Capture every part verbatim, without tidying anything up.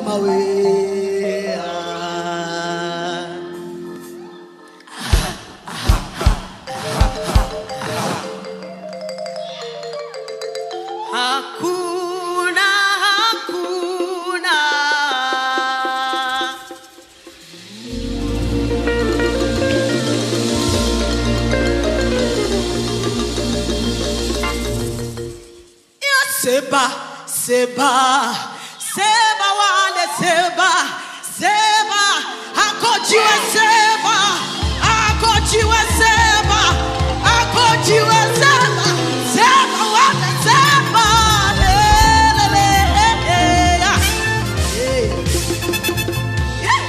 mawe. Hakuna, hakuna. Seba, seba, seba wale seba, seba, akojiwe seba, akojiwe seba, akojiwe seba, seba wale seba, le le le le ya, yeah.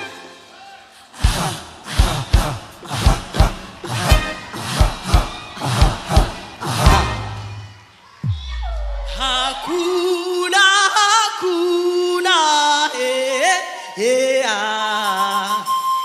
Hakuna, hakuna, eh, eh, ah.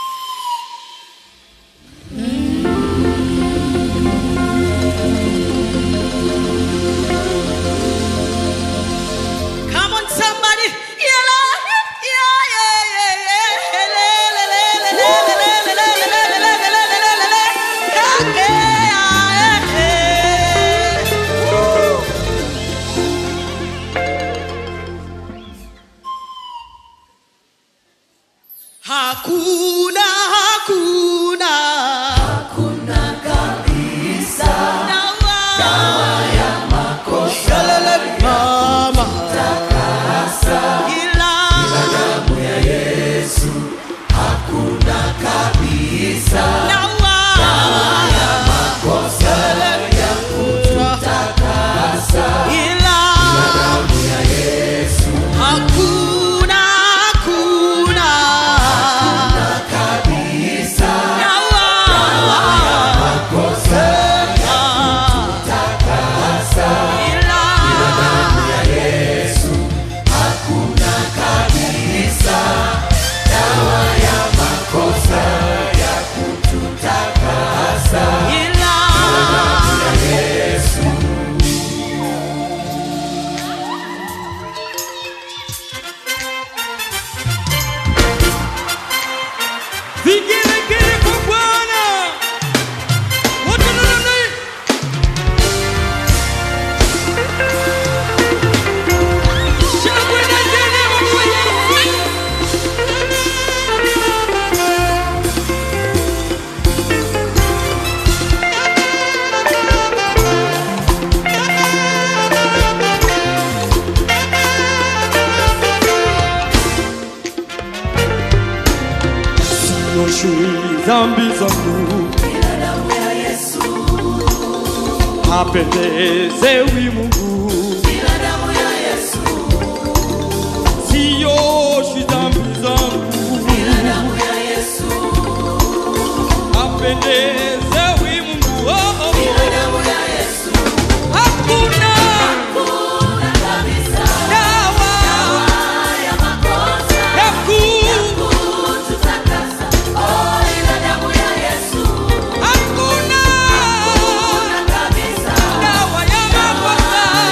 Come on, somebody. Yeah, yeah, yeah, yeah, yeah. Le, le, le, le, le, le, le, le, le, le, le, le, le, le, le, le. Yeah, yeah, yeah, yeah. Woo. Hakuna, hakuna, hakuna kabisa dawa, dawa ya makosa. Yalele mama takasa, ila ila damu ya Yesu. Hakuna kabisa dawa, dawa ya makosa ya kututakasa, ila ila damu ya Yesu. Hakuna, hakuna kabisa dawa, dawa ya makosa ya kututakasa, ila ila damu ya Yesu. Hakuna kabisa dawa ya makosa ya kututakasa, ila damu ya Yesu. Vigelegele kwa Bwana. Wote namna hii. Shangwe na nderemo kwa Yesu. Sioshwi dhambi zangu, Ila damu ya Yesu. apendezewi Mungu. Ila damu ya Yesu. Sioshwi dhambi zangu, Ila damu ya Yesu. apendezewi Mungu. Oh, oh, oh. Ila damu ya Yesu. Hakuna Hakuna kabisa dawa dawa ya makosa ya ya ku- kututakasa. Oh, ila damu ya Yesu. hakuna Hakuna kabisa dawa ya makosa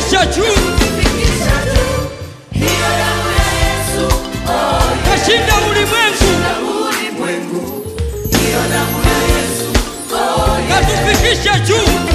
Katufikisha juu. Hiyo damu ya Yesu. Kashinda ulimwengu. Hiyo damu ya Yesu. Katufikisha juu.